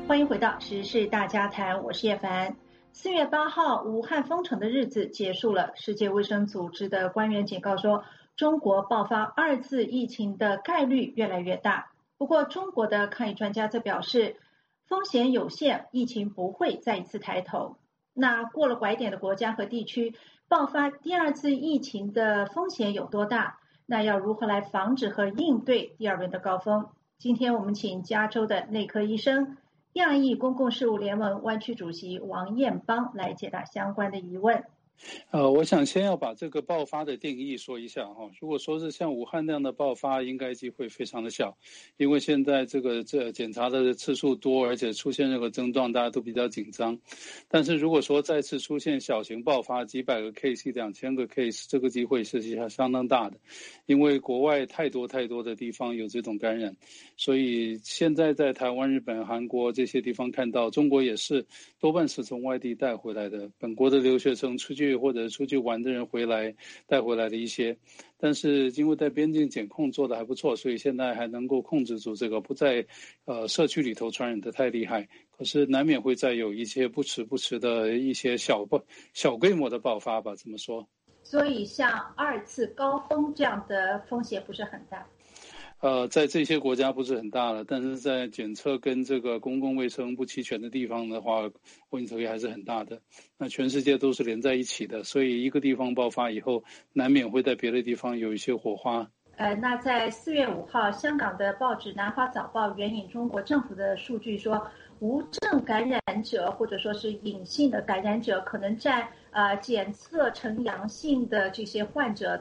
欢迎回到时事大家谈，我是叶凡。4月8号，武汉封城的日子结束了。世界卫生组织的官员警告说，中国爆发2次疫情的概率越来越大。不过，中国的抗疫专家则表示，风险有限，疫情不会再一次抬头。那过了拐点的国家和地区，爆发第2次疫情的风险有多大？那要如何来防止和应对第2轮的高峰？今天我们请加州的内科医生、亚裔公共事务联盟湾区主席王彦邦来解答相关的疑问。 我想先要把这个爆发的定义说一下哈。如果说是像武汉那样的爆发，应该机会非常的小，因为现在这检查的次数多，而且出现任何症状，大家都比较紧张。但是如果说再次出现小型爆发，几百个 case、2000个 case， 这个机会是相当大的，因为国外太多的地方有这种感染，所以现在在台湾、日本、韩国这些地方看到，中国也是多半是从外地带回来的，本国的留学生出去或者出去玩的人回来带回来的一些，但是因为在边境检控做得还不错，所以现在还能够控制住这个，不在社区里头传染得太厉害。可是难免会再有一些不时的一些小规模的爆发吧，这么说。 所以像2次高峰这样的风险不是很大。 在这些国家不是很大了，但是在检测跟这个公共卫生不齐全的地方的话，问题还是很大的。那全世界都是连在一起的，所以一个地方爆发以后，难免会在别的地方有一些火花。 那在4月5号，香港的报纸《南华早报》援引中国政府的数据说，无症感染者或者说是隐性的感染者，可能占检测呈阳性的这些患者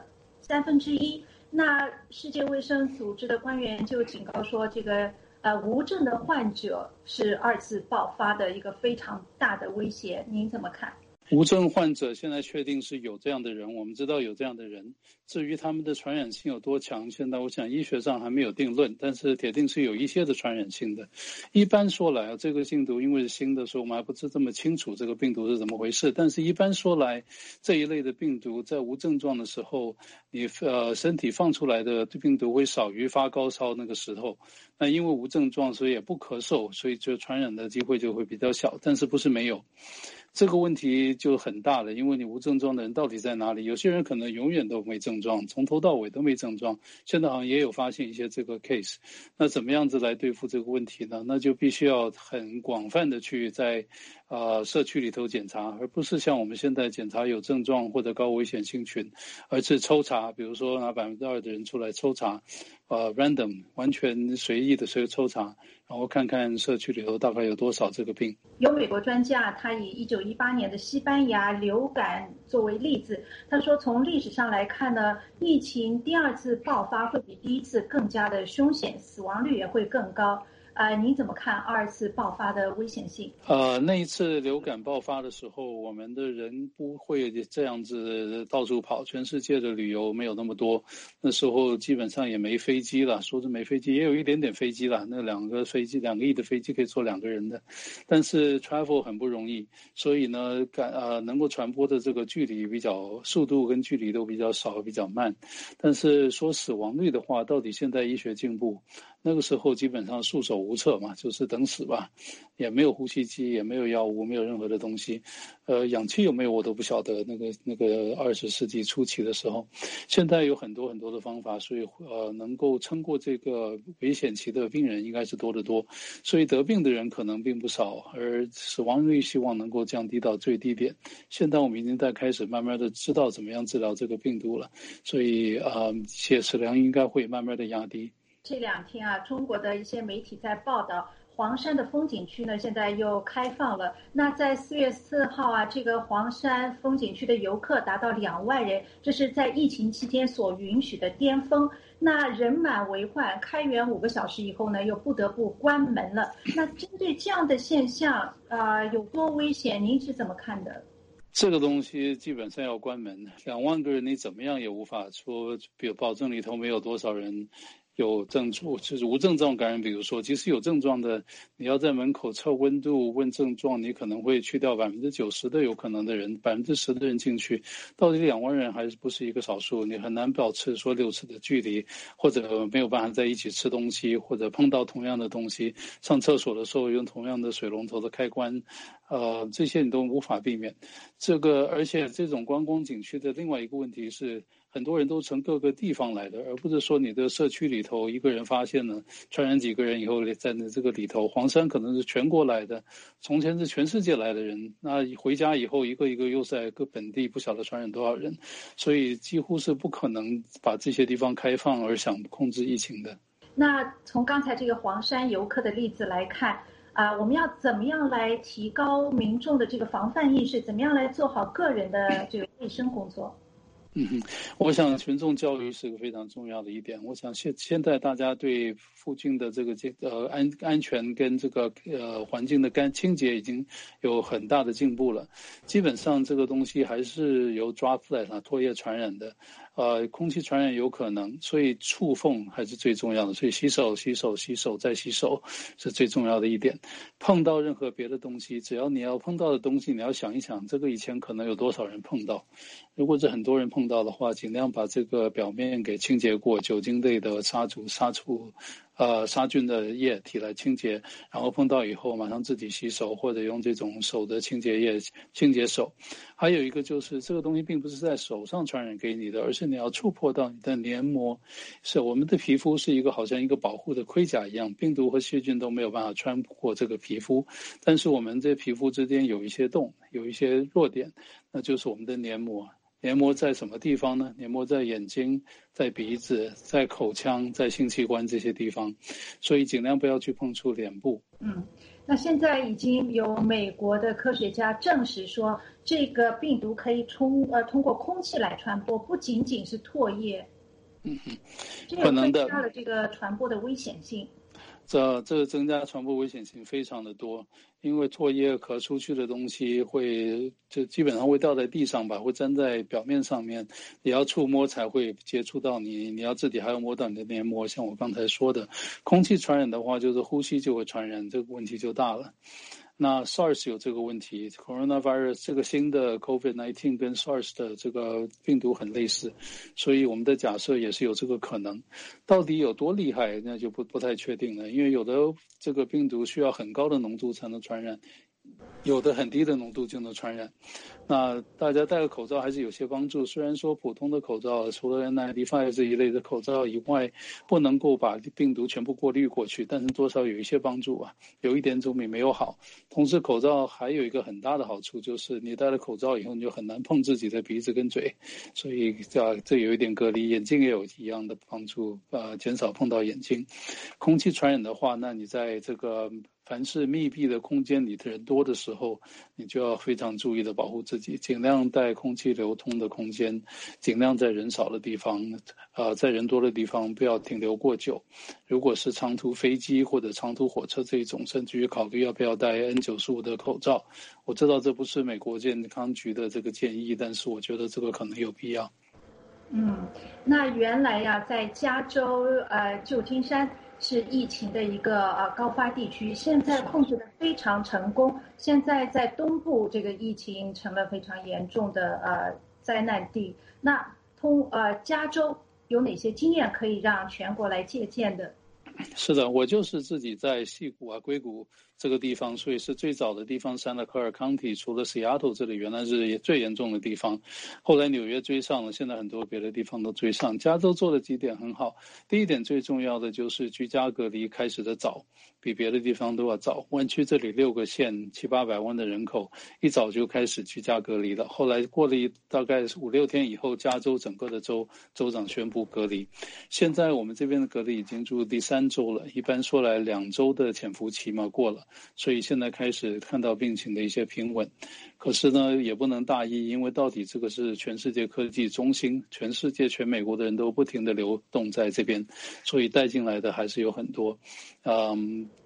1/3。那世界卫生组织的官员就警告说，这个无症的患者是2次爆发的一个非常大的威胁，您怎么看？ 无症患者现在确定是有这样的人，我们知道有这样的人，至于他们的传染性有多强，现在我想医学上还没有定论，但是铁定是有一些的传染性的。一般说来，这个病毒因为是新的，所以我们还不是这么清楚这个病毒是怎么回事，但是一般说来，这一类的病毒在无症状的时候，你身体放出来的病毒会少于发高烧那个时候。那因为无症状，所以也不咳嗽，所以就传染的机会就会比较小，但是不是没有。这个问题就很大了，因为你无症状的人到底在哪里？有些人可能永远都没症状，从头到尾都没症状，现在好像也有发现一些这个 case。那怎么样子来对付这个问题呢？那就必须要很广泛的去在社区里头检查，而不是像我们现在检查有症状或者高危险性群，而是抽查，比如说拿2%的人出来抽查，random 完全随意的抽查，然后看看社区里头大概有多少这个病。 有美国专家，他以1918年的西班牙流感作为例子，他说从历史上来看呢，疫情第2次爆发会比第1次更加的凶险，死亡率也会更高。您怎么看2次爆发的危险性？ 那一次流感爆发的时候，我们的人不会这样子到处跑，全世界的旅游没有那么多，那时候基本上也没飞机了，说是没飞机，也有一点点飞机了，那2个亿的飞机可以坐2个人的，但是 travel 很不容易，所以呢，能够传播的这个距离速度跟距离都比较少，比较慢。但是说死亡率的话，到底现在医学进步，那个时候基本上束手无策嘛，就是等死吧，也没有呼吸机，也没有药物，没有任何的东西，氧气有没有我都不晓得。那个20世纪初期的时候，现在有很多的方法，所以能够撑过这个危险期的病人应该是多得多，所以得病的人可能并不少，而死亡率希望能够降低到最低点。现在我们已经在开始慢慢的知道怎么样治疗这个病毒了，所以血死量应该会慢慢的压低。 这2天中国的一些媒体在报道，黄山的风景区呢现在又开放了。那在4月4号这个黄山风景区的游客达到2万人，这是在疫情期间所允许的巅峰。那人满为患，开园5个小时以后呢，又不得不关门了。那针对这样的现象，有多危险？您是怎么看的？ 这个东西基本上要关门，2万个人你怎么样也无法说，比如保证里头没有多少人有症状，就是无症状感染。比如说，即使有症状的，你要在门口测温度问症状，你可能会去掉90%的有可能的人，10%的人进去，到底2万人还是不是一个少数？你很难保持说6尺的距离，或者没有办法在一起吃东西，或者碰到同样的东西，上厕所的时候用同样的水龙头的开关，这些你都无法避免。而且这种观光景区的另外一个问题是，很多人都从各个地方来的，而不是说你的社区里头一个人发现了传染几个人以后，在这个里头，黄山可能是全国来的，从前是全世界来的人，那回家以后一个一个又在各本地不晓得传染多少人，所以几乎是不可能把这些地方开放而想控制疫情的。 那从刚才这个黄山游客的例子来看，我们要怎么样来提高民众的这个防范意识？怎么样来做好个人的这个卫生工作？ 我想群众教育是个非常重要的一点。我想现在大家对附近的这个安全跟这个环境的清洁已经有很大的进步了。基本上这个东西还是由 droplet 唾液传染的，空气传染有可能，所以触碰还是最重要的。所以洗手再洗手是最重要的一点。碰到任何别的东西，只要你要碰到的东西，你要想一想，这个以前可能有多少人碰到。如果是很多人碰到的话，尽量把这个表面给清洁过，酒精类的杀菌的液体来清洁，然后碰到以后马上自己洗手，或者用这种手的清洁液清洁手。还有一个就是这个东西并不是在手上传染给你的，而是你要触碰到你的黏膜。是我们的皮肤是好像一个保护的盔甲一样，病毒和细菌都没有办法穿过这个皮肤，但是我们这皮肤之间有一些洞，有一些弱点，那就是我们的黏膜。黏膜在什么地方呢？黏膜在眼睛、在鼻子、在口腔、在性器官这些地方，所以尽量不要去碰触脸部。 那现在已经有美国的科学家证实说，这个病毒可以通过空气来传播，不仅仅是唾液。这也增加了这个传播的危险性。 这增加传播危险性非常的多，因为唾液咳出去的东西就基本上会掉在地上吧，会粘在表面上面，你要触摸才会接触到你要自己还要摸到你的黏膜。像我刚才说的，空气传染的话，就是呼吸就会传染，这个问题就大了。那 SARS 有这个问题 ，Coronavirus 这个新的 COVID-19 跟 SARS 的这个病毒很类似，所以我们的假设也是有这个可能。到底有多厉害，那就不太确定了，因为有的这个病毒需要很高的浓度才能传染，有的很低的浓度就能传染。那大家戴个口罩还是有些帮助，虽然说普通的口罩除了 N95 这一类的口罩以外，不能够把病毒全部过滤过去，但是多少有一些帮助啊，有一点总比没有好。同时口罩还有一个很大的好处，就是你戴了口罩以后你就很难碰自己的鼻子跟嘴，所以这有一点隔离。眼镜也有一样的帮助，减少碰到眼睛。空气传染的话，那你在这个凡是密闭的空间里的人多的时候，你就要非常注意的保护自己，尽量在空气流通的空间，尽量在人少的地方，在人多的地方不要停留过久。如果是长途飞机或者长途火车这一种，甚至于考虑要不要戴 N95 的口罩。我知道这不是美国健康局的这个建议，但是我觉得这个可能有必要。 那原来呀，在加州旧金山是疫情的一个高发地区，现在控制的非常成功。现在在东部这个疫情成了非常严重的灾难地。那加州有哪些经验可以让全国来借鉴的？ 是的，我就是自己在矽谷硅谷这个地方，所以是最早的地方Santa Clara County，除了 Seattle 这里原来是最严重的地方，后来纽约追上了，现在很多别的地方都追上。加州做的几点很好，第一点最重要的就是居家隔离开始的早，比别的地方都要早。湾区这里6个县700-800万的人口，一早就开始居家隔离了。后来过了大概5-6天以后，加州整个的州长宣布隔离。现在我们这边的隔离已经住第3周了，一般说来2周的潜伏期嘛过了，所以现在开始看到病情的一些平稳。可是呢，也不能大意，因为到底这个是全世界科技中心，全世界全美国的人都不停的流动在这边，所以带进来的还是有很多。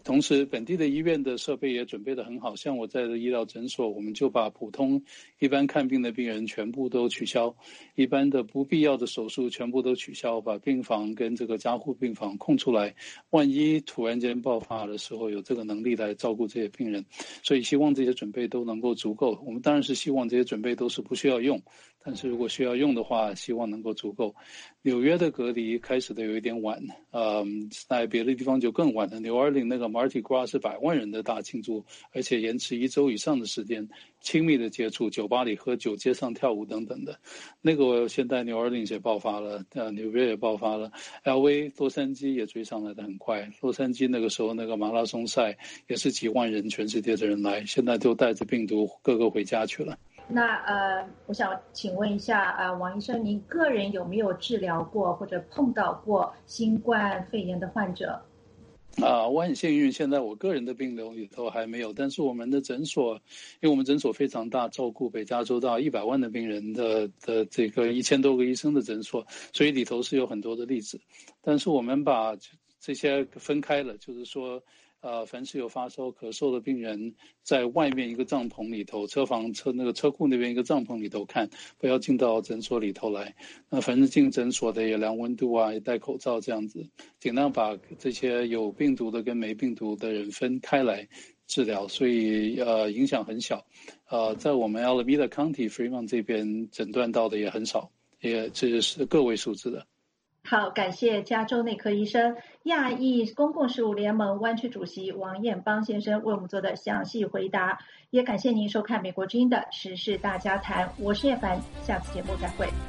同时本地的医院的设备也准备得很好，像我在的医疗诊所，我们就把普通一般看病的病人全部都取消，一般的不必要的手术全部都取消，把病房跟这个加护病房空出来，万一突然间爆发的时候有这个能力来照顾这些病人，所以希望这些准备都能够足够。我们当然是希望这些准备都是不需要用，但是如果需要用的话，希望能够足够。纽约的隔离开始的有一点晚，在别的地方就更晚了。纽尔林那个 Mardi Gras 是100万人的大庆祝，而且延迟1周以上的时间，亲密的接触，酒吧里喝酒，街上跳舞等等的。那个现在纽尔林也爆发了，纽约也爆发了 ，LA 洛杉矶也追上来的很快。洛杉矶那个时候那个马拉松赛也是几万人，全世界的人来，现在都带着病毒个个回家去了。 那我想请问一下王医生，您个人有没有治疗过或者碰到过新冠肺炎的患者？ 我很幸运，现在我个人的病流里头还没有，但是我们的诊所，因为我们诊所非常大，照顾北加州到100万的病人的这个1000多个医生的诊所，所以里头是有很多的例子。但是我们把这些分开了，就是说凡是有发烧咳嗽的病人，在外面一个帐篷里头，那个车库那边一个帐篷里头看，不要进到诊所里头来。那反正进诊所的也量温度啊，也戴口罩这样子，尽量把这些有病毒的跟没病毒的人分开来治疗，所以影响很小。在我们 Alameda County、Fremont 这边诊断到的也很少，也这是个位数字的。 好，感谢加州内科医生、亚裔公共事务联盟湾区主席王彦邦先生为我们做的详细回答，也感谢您收看美国之音的时事大家谈，我是叶凡，下次节目再会。